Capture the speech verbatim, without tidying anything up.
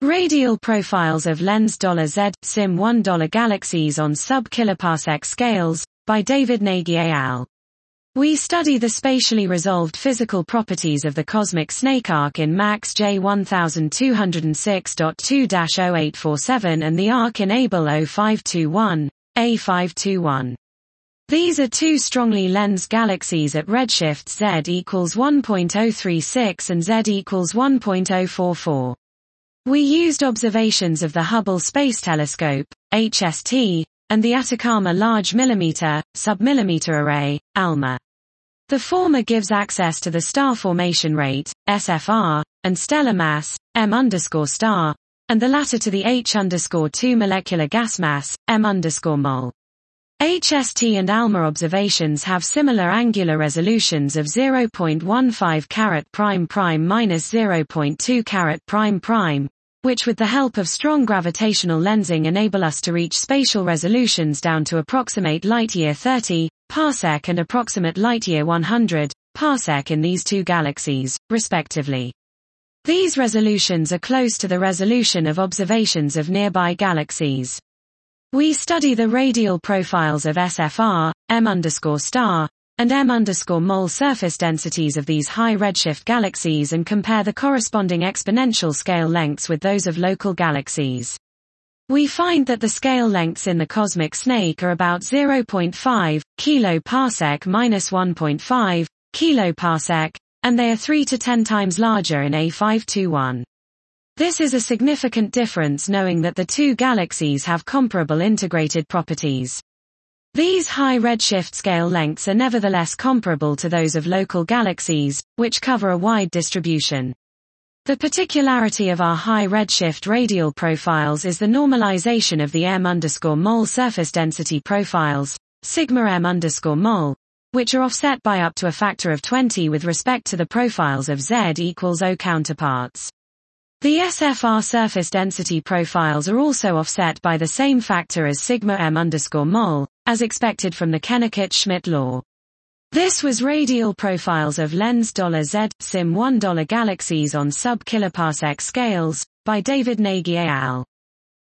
Radial profiles of lens Z sim one galaxies on sub-kiloparsec scales, by David Nagy et al. We study the spatially resolved physical properties of the cosmic snake arc in MACS J one two zero six dash two dash zero eight four seven and the arc in Abell zero five two one, A five two one. These are two strongly lensed galaxies at redshifts Z equals one point zero three six and Z equals one point zero four four. We used observations of the Hubble Space Telescope, H S T, and the Atacama Large Millimeter, Submillimeter Array, ALMA. The former gives access to the star formation rate, S F R, and stellar mass, M underscore star, and the latter to the H underscore two molecular gas mass, M underscore mol. H S T and ALMA observations have similar angular resolutions of zero point one five carat prime prime minus zero point two carat prime prime, which with the help of strong gravitational lensing enable us to reach spatial resolutions down to approximate light-year thirty parsec and approximate light-year one hundred parsec in these two galaxies, respectively. These resolutions are close to the resolution of observations of nearby galaxies. We study the radial profiles of S F R, M underscore star, and M underscore mol surface densities of these high redshift galaxies and compare the corresponding exponential scale lengths with those of local galaxies. We find that the scale lengths in the cosmic snake are about zero point five kiloparsec minus one point five kiloparsec, and they are three to ten times larger in A five two one. This is a significant difference knowing that the two galaxies have comparable integrated properties. These high redshift scale lengths are nevertheless comparable to those of local galaxies, which cover a wide distribution. The particularity of our high redshift radial profiles is the normalization of the M underscore mol surface density profiles, sigma M underscore mol, which are offset by up to a factor of twenty with respect to the profiles of Z equals zero counterparts. The S F R surface density profiles are also offset by the same factor as sigma M underscore mol, as expected from the Kennicutt-Schmidt law. This was radial profiles of lens Z sim one galaxies on sub-kiloparsec scales, by David Nagy et al.